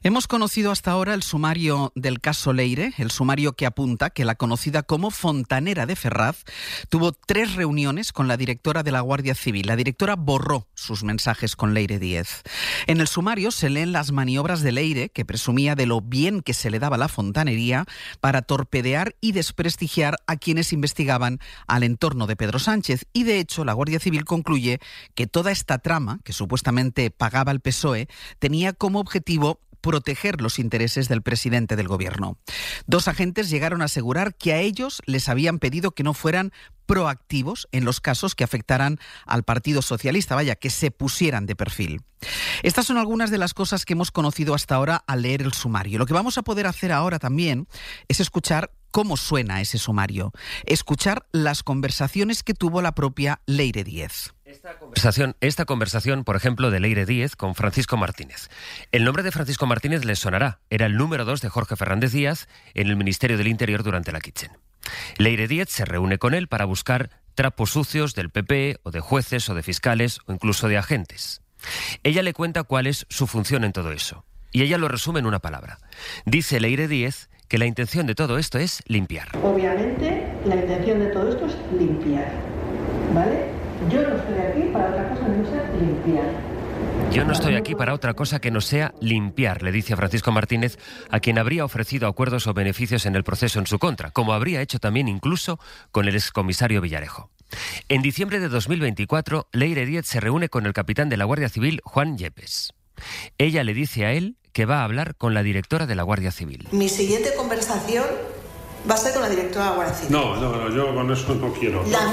Hemos conocido hasta ahora el sumario del caso Leire, el sumario que apunta que la conocida como Fontanera de Ferraz tuvo 3 reuniones con la directora de la Guardia Civil. La directora borró sus mensajes con Leire Díez. En el sumario se leen las maniobras de Leire, que presumía de lo bien que se le daba la fontanería, para torpedear y desprestigiar a quienes investigaban al entorno de Pedro Sánchez. Y de hecho, la Guardia Civil concluye que toda esta trama, que supuestamente pagaba el PSOE, tenía como objetivo proteger los intereses del presidente del gobierno. 2 agentes llegaron a asegurar que a ellos les habían pedido que no fueran proactivos en los casos que afectaran al Partido Socialista, que se pusieran de perfil. Estas son algunas de las cosas que hemos conocido hasta ahora al leer el sumario. Lo que vamos a poder hacer ahora también es escuchar cómo suena ese sumario, escuchar las conversaciones que tuvo la propia Leire Díez. Esta conversación, por ejemplo, de Leire Díez con Francisco Martínez. El nombre de Francisco Martínez les sonará. Era el número 2 de Jorge Fernández Díaz en el Ministerio del Interior durante la Kitchen. Leire Díez se reúne con él para buscar trapos sucios del PP o de jueces o de fiscales o incluso de agentes. Ella le cuenta cuál es su función en todo eso. Y ella lo resume en una palabra. Dice Leire Díez que la intención de todo esto es limpiar. Obviamente, la intención de todo esto es limpiar, ¿vale? Yo no estoy aquí para otra cosa que no sea limpiar. Yo no estoy aquí para otra cosa que no sea limpiar, le dice a Francisco Martínez, a quien habría ofrecido acuerdos o beneficios en el proceso en su contra, como habría hecho también incluso con el excomisario Villarejo. En diciembre de 2024, Leire Díez se reúne con el capitán de la Guardia Civil, Juan Yepes. Ella le dice a él que va a hablar con la directora de la Guardia Civil. Mi siguiente conversación va a ser con la directora de la Guardia Civil. No, yo con eso no quiero. La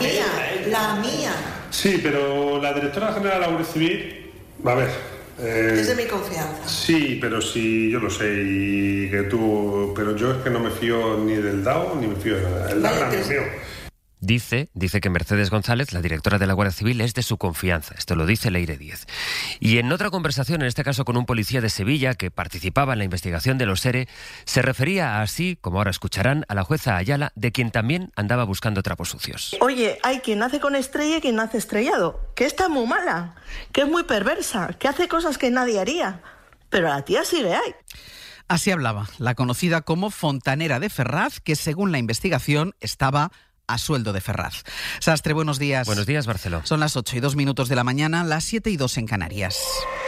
mía. Sí, pero la directora general de la Guardia Civil, a ver... es de mi confianza. Sí, pero sí, yo lo sé, y que tú... Pero yo es que no me fío ni del DAO, ni me fío de nada. El DAO es mío. Dice que Mercedes González, la directora de la Guardia Civil, es de su confianza. Esto lo dice Leire Díez. Y en otra conversación, en este caso con un policía de Sevilla que participaba en la investigación de los ERE, se refería así, como ahora escucharán, a la jueza Ayala, de quien también andaba buscando trapos sucios. Oye, hay quien nace con estrella y quien nace estrellado, que está muy mala, que es muy perversa, que hace cosas que nadie haría, pero a la tía sí le hay. Así hablaba la conocida como Fontanera de Ferraz, que según la investigación estaba a sueldo de Ferraz. Sastre, buenos días. Buenos días, Barceló. Son las 8:02 de la mañana, las 7:02 en Canarias.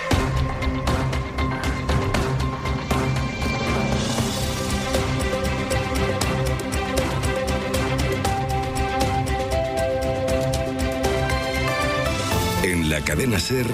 En la cadena SER,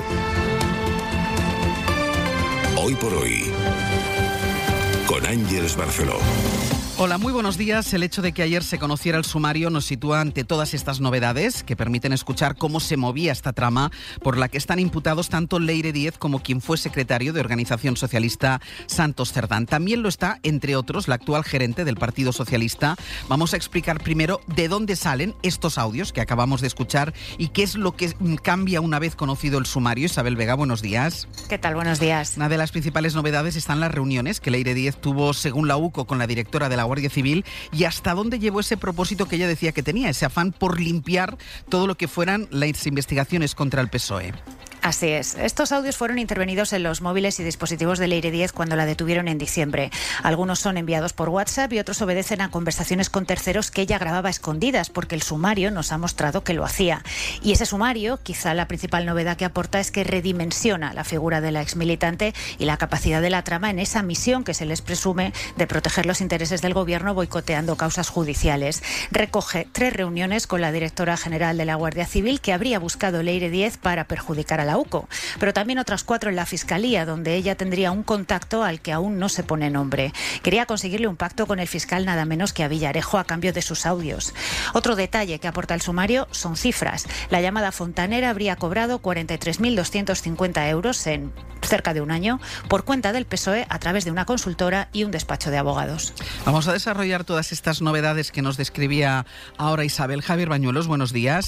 Hoy por Hoy, con Ángeles Barceló. Hola, muy buenos días. El hecho de que ayer se conociera el sumario nos sitúa ante todas estas novedades que permiten escuchar cómo se movía esta trama por la que están imputados tanto Leire Díez como quien fue secretario de Organización Socialista, Santos Cerdán. También lo está, entre otros, la actual gerente del Partido Socialista. Vamos a explicar primero de dónde salen estos audios que acabamos de escuchar y qué es lo que cambia una vez conocido el sumario. Isabel Vega, buenos días. ¿Qué tal? Buenos días. Una de las principales novedades están las reuniones que Leire Díez tuvo, según la UCO, con la directora de la Guardia Civil, y hasta dónde llevó ese propósito que ella decía que tenía, ese afán por limpiar todo lo que fueran las investigaciones contra el PSOE. Así es. Estos audios fueron intervenidos en los móviles y dispositivos de Leire Díez cuando la detuvieron en diciembre. Algunos son enviados por WhatsApp y otros obedecen a conversaciones con terceros que ella grababa a escondidas, porque el sumario nos ha mostrado que lo hacía. Y ese sumario, quizá la principal novedad que aporta, es que redimensiona la figura de la exmilitante y la capacidad de la trama en esa misión que se les presume de proteger los intereses del gobierno boicoteando causas judiciales. Recoge 3 reuniones con la directora general de la Guardia Civil que habría buscado Leire Díez para perjudicar a la UCO, pero también otras 4 en la Fiscalía, donde ella tendría un contacto al que aún no se pone nombre. Quería conseguirle un pacto con el fiscal nada menos que a Villarejo a cambio de sus audios. Otro detalle que aporta el sumario son cifras. La llamada Fontanera habría cobrado 43.250 euros en cerca de un año por cuenta del PSOE a través de una consultora y un despacho de abogados. Vamos a desarrollar todas estas novedades que nos describía ahora Isabel. Javier Bañuelos, buenos días.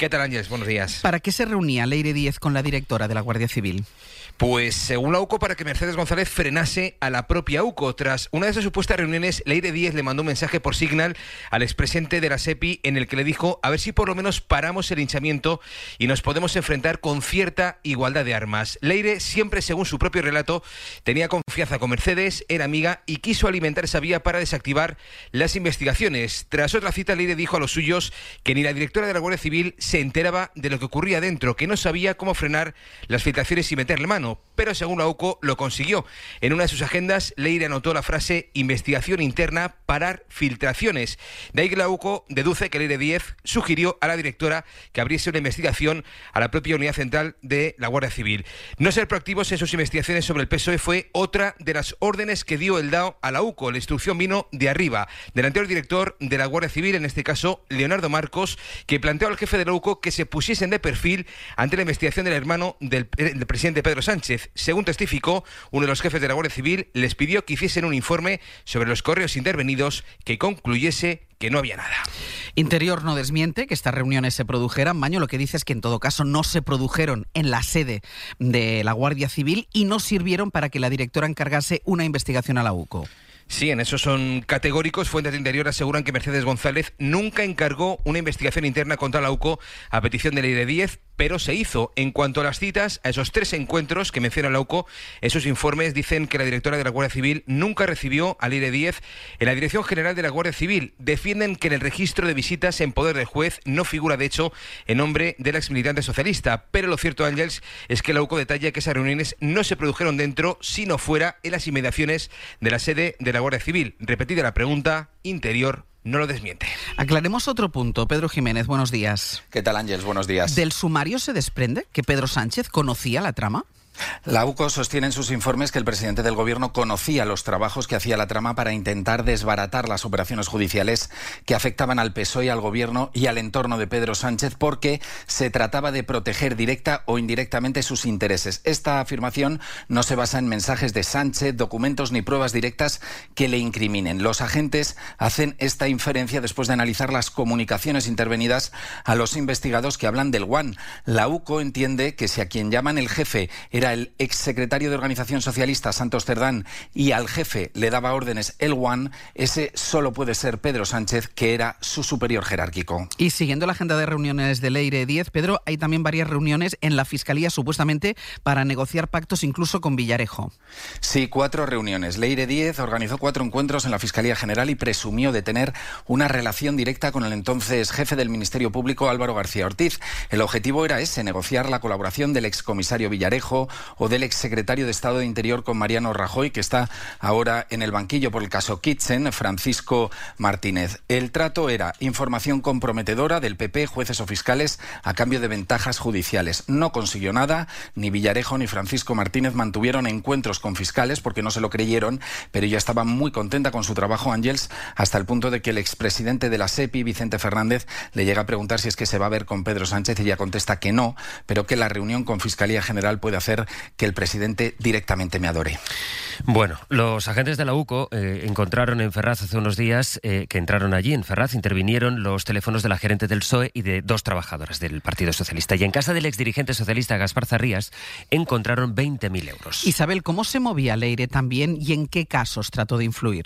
¿Qué tal, Ángeles? Buenos días. ¿Para qué se reunía Leire Díez con la directora de la Guardia Civil? Pues según la UCO, para que Mercedes González frenase a la propia UCO. Tras una de esas supuestas reuniones, Leire Díez le mandó un mensaje por Signal al expresidente de la SEPI en el que le dijo a ver si por lo menos paramos el linchamiento y nos podemos enfrentar con cierta igualdad de armas. Leire, siempre según su propio relato, tenía confianza con Mercedes, era amiga y quiso alimentar esa vía para desactivar las investigaciones. Tras otra cita, Leire dijo a los suyos que ni la directora de la Guardia Civil se enteraba de lo que ocurría dentro, que no sabía cómo frenar las filtraciones y meterle mano. Pero según la UCO lo consiguió. En una de sus agendas, Leire anotó la frase investigación interna, parar filtraciones. De ahí que la UCO deduce que Leire Díez sugirió a la directora que abriese una investigación a la propia unidad central de la Guardia Civil. No ser proactivos en sus investigaciones sobre el PSOE fue otra de las órdenes que dio el DAO a la UCO. La instrucción vino de arriba, del anterior director de la Guardia Civil, en este caso Leonardo Marcos, que planteó al jefe de la UCO que se pusiesen de perfil ante la investigación del hermano del presidente Pedro Sánchez. Según testificó, uno de los jefes de la Guardia Civil les pidió que hiciesen un informe sobre los correos intervenidos que concluyese que no había nada. Interior no desmiente que estas reuniones se produjeran. Maño, lo que dice es que en todo caso no se produjeron en la sede de la Guardia Civil y no sirvieron para que la directora encargase una investigación a la UCO. Sí, en eso son categóricos. Fuentes de Interior aseguran que Mercedes González nunca encargó una investigación interna contra la UCO a petición de Leire Díez, pero se hizo. En cuanto a las citas, a esos 3 encuentros que menciona la UCO, esos informes dicen que la directora de la Guardia Civil nunca recibió a Leire Díez en la Dirección General de la Guardia Civil. Defienden que en el registro de visitas en poder del juez no figura, de hecho, el nombre del exmilitante socialista. Pero lo cierto, Ángels, es que la UCO detalla que esas reuniones no se produjeron dentro, sino fuera, en las inmediaciones de la sede de la Guardia Civil. Repetida la pregunta, Interior no lo desmiente. Aclaremos otro punto. Pedro Jiménez, buenos días. ¿Qué tal, Ángeles? Buenos días. ¿Del sumario se desprende que Pedro Sánchez conocía la trama? La UCO sostiene en sus informes que el presidente del Gobierno conocía los trabajos que hacía la trama para intentar desbaratar las operaciones judiciales que afectaban al PSOE, al Gobierno y al entorno de Pedro Sánchez, porque se trataba de proteger directa o indirectamente sus intereses. Esta afirmación no se basa en mensajes de Sánchez, documentos ni pruebas directas que le incriminen. Los agentes hacen esta inferencia después de analizar las comunicaciones intervenidas a los investigados que hablan del One. La UCO entiende que si a quien llaman el jefe era el exsecretario de Organización Socialista, Santos Cerdán, y al jefe le daba órdenes el One, ese solo puede ser Pedro Sánchez, que era su superior jerárquico. Y siguiendo la agenda de reuniones de Leire Díez, Pedro, hay también varias reuniones en la Fiscalía, supuestamente para negociar pactos incluso con Villarejo. Sí, 4 reuniones. Leire Díez organizó 4 encuentros en la Fiscalía General y presumió de tener una relación directa con el entonces jefe del Ministerio Público, Álvaro García Ortiz. El objetivo era ese, negociar la colaboración del excomisario Villarejo o del exsecretario de Estado de Interior con Mariano Rajoy, que está ahora en el banquillo por el caso Kitchen, Francisco Martínez. El trato era información comprometedora del PP, jueces o fiscales, a cambio de ventajas judiciales. No consiguió nada, ni Villarejo ni Francisco Martínez mantuvieron encuentros con fiscales porque no se lo creyeron, pero ella estaba muy contenta con su trabajo, Ángels, hasta el punto de que el expresidente de la SEPI, Vicente Fernández, le llega a preguntar si es que se va a ver con Pedro Sánchez y ella contesta que no, pero que la reunión con Fiscalía General puede hacer que el presidente directamente me adore. Bueno, los agentes de la UCO encontraron en Ferraz hace unos días que entraron allí en Ferraz, intervinieron los teléfonos de la gerente del PSOE y de 2 trabajadoras del Partido Socialista. Y en casa del exdirigente socialista Gaspar Zarrías encontraron 20.000 euros. Isabel, ¿cómo se movía Leire también y en qué casos trató de influir?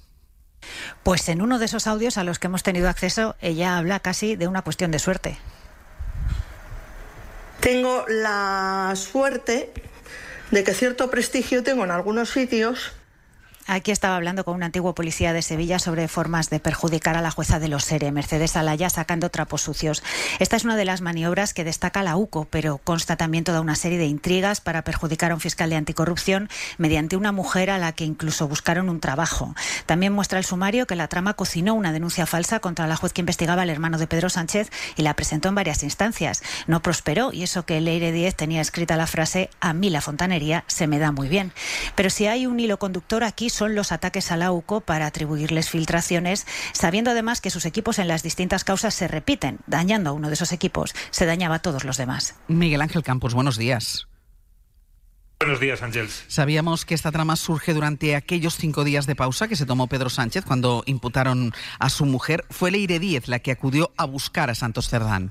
Pues en uno de esos audios a los que hemos tenido acceso, ella habla casi de una cuestión de suerte. Tengo la suerte de que cierto prestigio tengo en algunos sitios. Aquí estaba hablando con un antiguo policía de Sevilla sobre formas de perjudicar a la jueza de los SERE, Mercedes Alaya, sacando trapos sucios. Esta es una de las maniobras que destaca la UCO, pero consta también toda una serie de intrigas para perjudicar a un fiscal de anticorrupción mediante una mujer a la que incluso buscaron un trabajo. También muestra el sumario que la trama cocinó una denuncia falsa contra la juez que investigaba al hermano de Pedro Sánchez y la presentó en varias instancias. No prosperó, y eso que Leire Díez tenía escrita la frase «A mí la fontanería se me da muy bien». Pero si hay un hilo conductor aquí, son los ataques a la UCO para atribuirles filtraciones, sabiendo además que sus equipos en las distintas causas se repiten. Dañando a uno de esos equipos, se dañaba a todos los demás. Miguel Ángel Campos, buenos días. Buenos días, Ángels. Sabíamos que esta trama surge durante aquellos 5 días de pausa que se tomó Pedro Sánchez cuando imputaron a su mujer. Fue Leire Díez la que acudió a buscar a Santos Cerdán.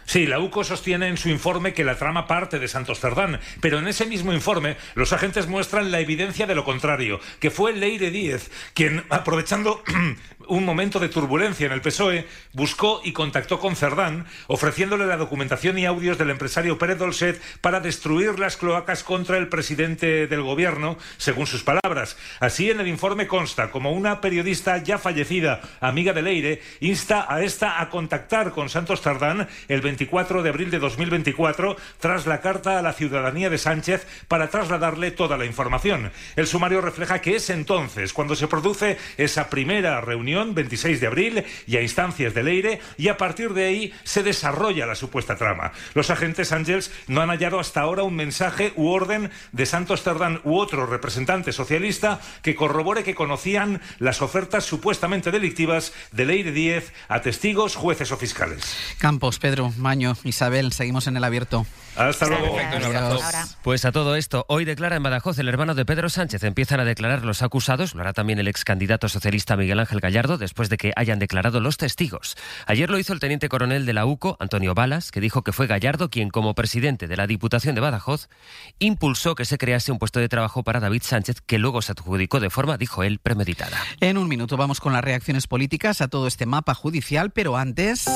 Sí, la UCO sostiene en su informe que la trama parte de Santos Cerdán, pero en ese mismo informe los agentes muestran la evidencia de lo contrario, que fue Leire Díez quien, aprovechando un momento de turbulencia en el PSOE, buscó y contactó con Cerdán, ofreciéndole la documentación y audios del empresario Pérez Dolcet para destruir las cloacas contra el presidente del gobierno, según sus palabras. Así, en el informe consta como una periodista ya fallecida, amiga de Leire, insta a esta a contactar con Santos Cerdán el 24 de abril de 2024 tras la carta a la ciudadanía de Sánchez para trasladarle toda la información. El sumario refleja que es entonces cuando se produce esa primera reunión, 26 de abril, y a instancias de Leire, y a partir de ahí se desarrolla la supuesta trama. Los agentes Ángels no han hallado hasta ahora un mensaje u orden de Santos Cerdán u otro representante socialista que corrobore que conocían las ofertas supuestamente delictivas de Leire Díez a testigos, jueces o fiscales. Campos, Pedro, Maño, Isabel, seguimos en el abierto. Hasta luego. Perfecto, un abrazo. Pues a todo esto, hoy declara en Badajoz el hermano de Pedro Sánchez. Empiezan a declarar los acusados, lo hará también el ex candidato socialista Miguel Ángel Gallardo, después de que hayan declarado los testigos. Ayer lo hizo el teniente coronel de la UCO, Antonio Balas, que dijo que fue Gallardo quien, como presidente de la Diputación de Badajoz, impulsó que se crease un puesto de trabajo para David Sánchez, que luego se adjudicó de forma, dijo él, premeditada. En un minuto vamos con las reacciones políticas a todo este mapa judicial, pero antes...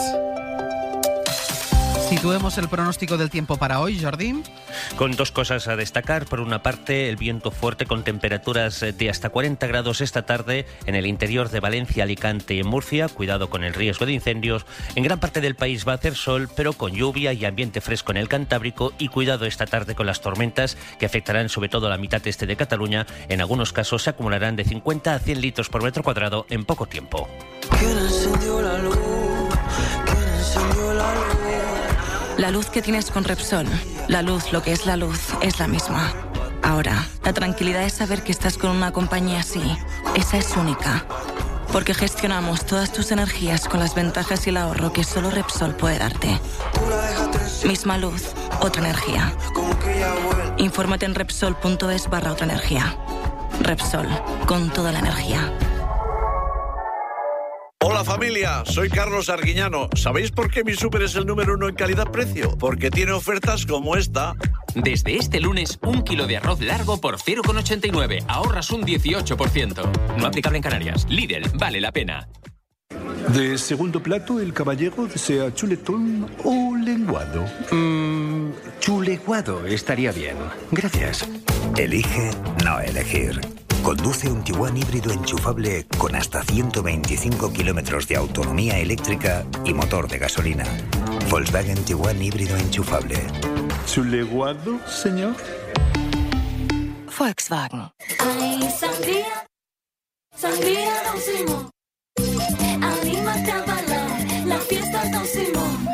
Situemos el pronóstico del tiempo para hoy, Jordi. Con dos cosas a destacar. Por una parte, el viento fuerte con temperaturas de hasta 40 grados esta tarde en el interior de Valencia, Alicante y en Murcia. Cuidado con el riesgo de incendios. En gran parte del país va a hacer sol, pero con lluvia y ambiente fresco en el Cantábrico. Y cuidado esta tarde con las tormentas que afectarán sobre todo a la mitad este de Cataluña. En algunos casos se acumularán de 50 a 100 litros por metro cuadrado en poco tiempo. ¿Quién encendió la luz? ¿Quién encendió la luz? La luz que tienes con Repsol, la luz, lo que es la luz, es la misma. Ahora, la tranquilidad es saber que estás con una compañía así. Esa es única. Porque gestionamos todas tus energías con las ventajas y el ahorro que solo Repsol puede darte. Misma luz, otra energía. Infórmate en Repsol.es/otra energía. Repsol, con toda la energía. Hola familia, soy Carlos Arguiñano. ¿Sabéis por qué mi súper es el número 1 en calidad-precio? Porque tiene ofertas como esta. Desde este lunes, 1 kilo de arroz largo por 0,89. Ahorras un 18%. No aplicable en Canarias. Lidl, vale la pena. De segundo plato, el caballero desea chuletón o lenguado. Chuleguado estaría bien. Gracias. Elige no elegir. Conduce un Tiguan híbrido enchufable con hasta 125 kilómetros de autonomía eléctrica y motor de gasolina. Volkswagen Tiguan híbrido enchufable. ¿Chuleguado, señor? Volkswagen. Ay, sangría, sangría Don Simón. Anímate a bailar, la fiesta Don Simón.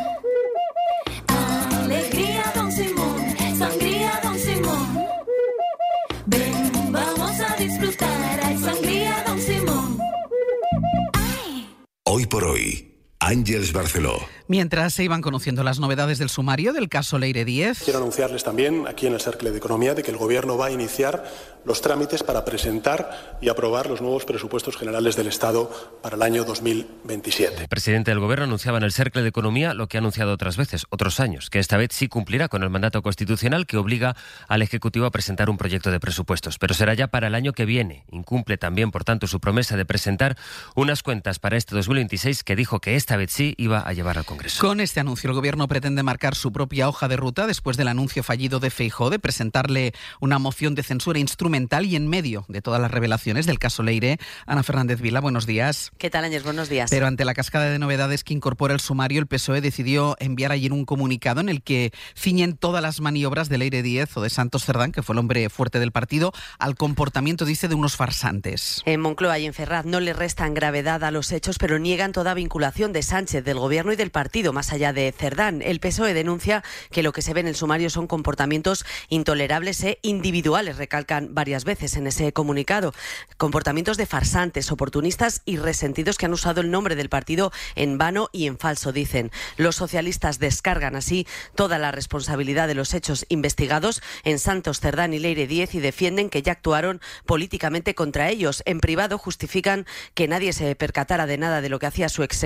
Alegría Don Simón, sangría Don Simón. Ven, vamos a disfrutar, hay sangría Don Simón. Ay. Hoy por hoy, Ángeles Barceló. Mientras se iban conociendo las novedades del sumario del caso Leire Díez. Quiero anunciarles también aquí en el Cercle de Economía de que el Gobierno va a iniciar los trámites para presentar y aprobar los nuevos presupuestos generales del Estado para el año 2027. El presidente del Gobierno anunciaba en el Cercle de Economía lo que ha anunciado otras veces, otros años, que esta vez sí cumplirá con el mandato constitucional que obliga al Ejecutivo a presentar un proyecto de presupuestos, pero será ya para el año que viene. Incumple también, por tanto, su promesa de presentar unas cuentas para este 2026 que dijo que esta vez sí iba a llevar al Congreso. Con este anuncio, el Gobierno pretende marcar su propia hoja de ruta después del anuncio fallido de Feijóo de presentarle una moción de censura instrumental y en medio de todas las revelaciones del caso Leire. Ana Fernández Vila, buenos días. ¿Qué tal, Ángel? Buenos días. Pero ante la cascada de novedades que incorpora el sumario, el PSOE decidió enviar ayer un comunicado en el que ciñen todas las maniobras de Leire Díez o de Santos Cerdán, que fue el hombre fuerte del partido, al comportamiento, dice, de unos farsantes. En Moncloa y en Ferraz no le restan gravedad a los hechos, pero niegan toda vinculación de Sánchez, del Gobierno y del partido, más allá de Cerdán. El PSOE denuncia que lo que se ve en el sumario son comportamientos intolerables e individuales, recalcan varias veces en ese comunicado. Comportamientos de farsantes, oportunistas y resentidos que han usado el nombre del partido en vano y en falso, dicen. Los socialistas descargan así toda la responsabilidad de los hechos investigados en Santos Cerdán y Leire Díez y defienden que ya actuaron políticamente contra ellos. En privado justifican que nadie se percatara de nada de lo que hacía su exsecretario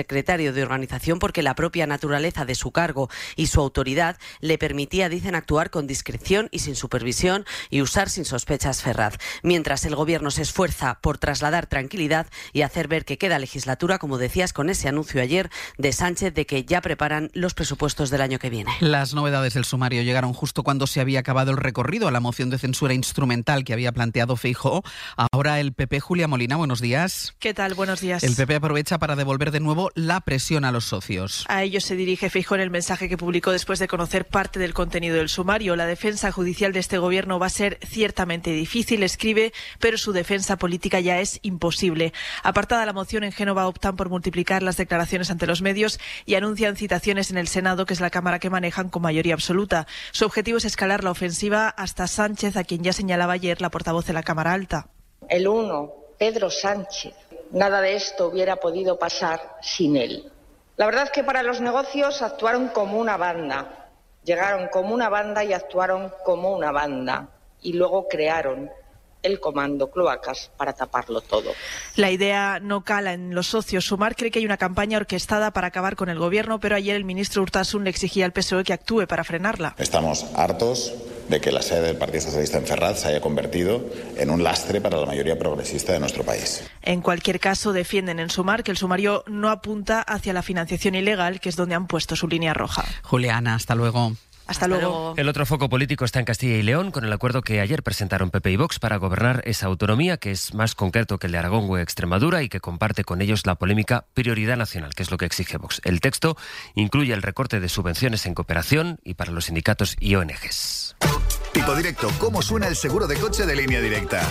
medio de organización porque la propia naturaleza de su cargo y su autoridad le permitía, dicen, actuar con discreción y sin supervisión y usar sin sospechas Ferraz. Mientras el Gobierno se esfuerza por trasladar tranquilidad y hacer ver que queda legislatura, como decías, con ese anuncio ayer de Sánchez de que ya preparan los presupuestos del año que viene. Las novedades del sumario llegaron justo cuando se había acabado el recorrido a la moción de censura instrumental que había planteado Feijóo. Ahora el PP, Julia Molina, buenos días. ¿Qué tal? Buenos días. El PP aprovecha para devolver de nuevo la presión a los socios. A ellos se dirige Feijóo en el mensaje que publicó después de conocer parte del contenido del sumario. La defensa judicial de este gobierno va a ser ciertamente difícil, escribe, pero su defensa política ya es imposible. Apartada la moción, en Génova optan por multiplicar las declaraciones ante los medios y anuncian citaciones en el Senado, que es la Cámara que manejan con mayoría absoluta. Su objetivo es escalar la ofensiva hasta Sánchez, a quien ya señalaba ayer la portavoz de la Cámara Alta. El uno, Pedro Sánchez. Nada de esto hubiera podido pasar sin él. La verdad es que para los negocios actuaron como una banda. Llegaron como una banda y actuaron como una banda. Y luego crearon el comando Cloacas para taparlo todo. La idea no cala en los socios. Sumar cree que hay una campaña orquestada para acabar con el gobierno, pero ayer el ministro Urtasun le exigía al PSOE que actúe para frenarla. Estamos hartos de que la sede del Partido Socialista en Ferraz se haya convertido en un lastre para la mayoría progresista de nuestro país. En cualquier caso, defienden en Sumar que el sumario no apunta hacia la financiación ilegal, que es donde han puesto su línea roja. Juliana, hasta luego. Hasta luego. El otro foco político está en Castilla y León, con el acuerdo que ayer presentaron PP y Vox para gobernar esa autonomía, que es más concreto que el de Aragón o Extremadura y que comparte con ellos la polémica prioridad nacional, que es lo que exige Vox. El texto incluye el recorte de subvenciones en cooperación y para los sindicatos y ONGs. Tipo directo, ¿cómo suena el seguro de coche de Línea Directa?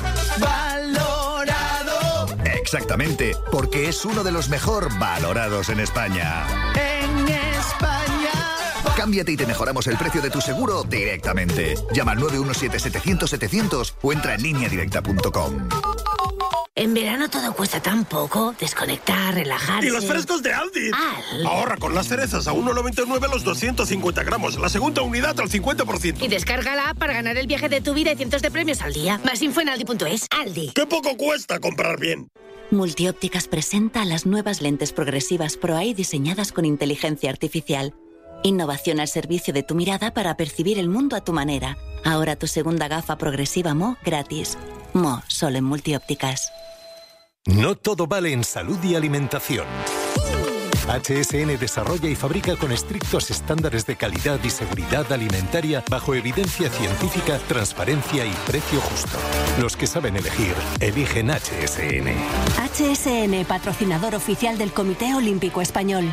Valorado. Exactamente, porque es uno de los mejor valorados en España. En España. Cámbiate y te mejoramos el precio de tu seguro directamente. Llama al 917-700-700 o entra en lineadirecta.com. En verano todo cuesta tan poco. Desconectar, relajarse. ¡Y los frescos de Aldi! Ahorra con las cerezas a 1,99 los 250 gramos. La segunda unidad al 50%. Y descarga la app para ganar el viaje de tu vida y cientos de premios al día. Más info en aldi.es. Aldi. ¡Qué poco cuesta comprar bien! Multiópticas presenta las nuevas lentes progresivas Pro Eye diseñadas con inteligencia artificial. Innovación al servicio de tu mirada para percibir el mundo a tu manera. Ahora tu segunda gafa progresiva Mo gratis. Mo, solo en Multiópticas. No todo vale en salud y alimentación. HSN desarrolla y fabrica con estrictos estándares de calidad y seguridad alimentaria bajo evidencia científica, transparencia y precio justo. Los que saben elegir, eligen HSN. HSN, patrocinador oficial del Comité Olímpico Español.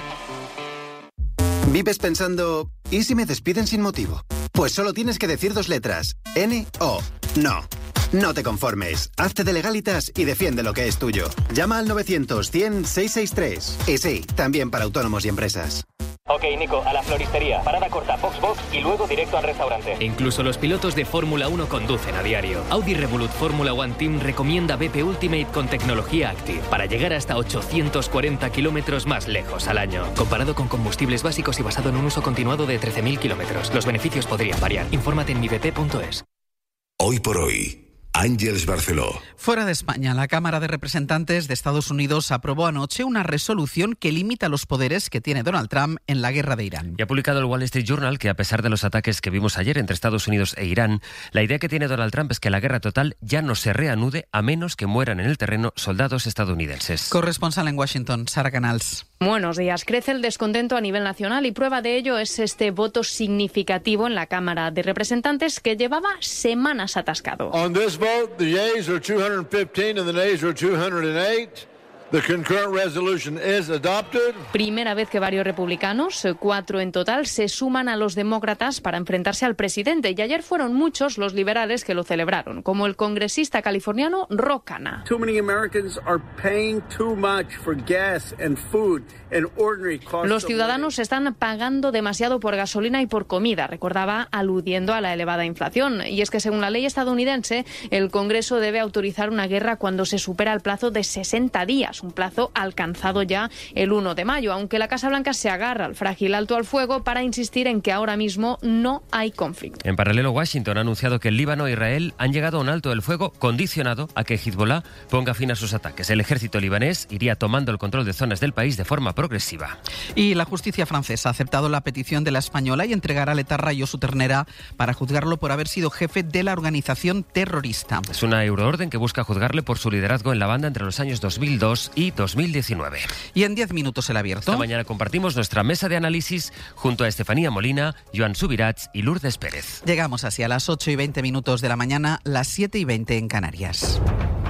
¿Vives pensando, ¿y si me despiden sin motivo? Pues solo tienes que decir 2 letras, N-O. No. No te conformes. Hazte de Legalitas y defiende lo que es tuyo. Llama al 900-100-663. Y sí, también para autónomos y empresas. Ok, Nico, a la floristería. Parada corta, box y luego directo al restaurante. Incluso los pilotos de Fórmula 1 conducen a diario. Audi Revolut Fórmula 1 Team recomienda BP Ultimate con tecnología Active para llegar hasta 840 kilómetros más lejos al año. Comparado con combustibles básicos y basado en un uso continuado de 13.000 kilómetros. Los beneficios podrían variar. Infórmate en mibp.es. Hoy por hoy. Ángeles Barceló. Fuera de España, la Cámara de Representantes de Estados Unidos aprobó anoche una resolución que limita los poderes que tiene Donald Trump en la guerra de Irán. Y ha publicado el Wall Street Journal que, a pesar de los ataques que vimos ayer entre Estados Unidos e Irán, la idea que tiene Donald Trump es que la guerra total ya no se reanude a menos que mueran en el terreno soldados estadounidenses. Corresponsal en Washington, Sara Canals. Buenos días. Crece el descontento a nivel nacional y prueba de ello es este voto significativo en la Cámara de Representantes que llevaba semanas atascado. On this vote, the yeas are 215 and the nays are 208. The concurrent resolution is adopted. Primera vez que varios republicanos, 4 en total, se suman a los demócratas para enfrentarse al presidente. Y ayer fueron muchos los liberales que lo celebraron, como el congresista californiano Ro Khanna. Too many Americans are paying too much for gas and food and ordinary costs. Los ciudadanos están pagando demasiado por gasolina y por comida, recordaba, aludiendo a la elevada inflación. Y es que según la ley estadounidense, el Congreso debe autorizar una guerra cuando se supera el plazo de 60 días. días, un plazo alcanzado ya el 1 de mayo, aunque la Casa Blanca se agarra al frágil alto al fuego para insistir en que ahora mismo no hay conflicto. En paralelo, Washington ha anunciado que el Líbano e Israel han llegado a un alto del fuego condicionado a que Hezbollah ponga fin a sus ataques. El ejército libanés iría tomando el control de zonas del país de forma progresiva. Y la justicia francesa ha aceptado la petición de la española y entregará a Letar Rayo su ternera para juzgarlo por haber sido jefe de la organización terrorista. Es una euroorden que busca juzgarle por su liderazgo en la banda entre los años 2002 y 2019. Y en 10 minutos el abierto. Esta mañana compartimos nuestra mesa de análisis junto a Estefanía Molina, Joan Subirats y Lourdes Pérez. Llegamos así a las 8:20 de la mañana, las 7:20 en Canarias.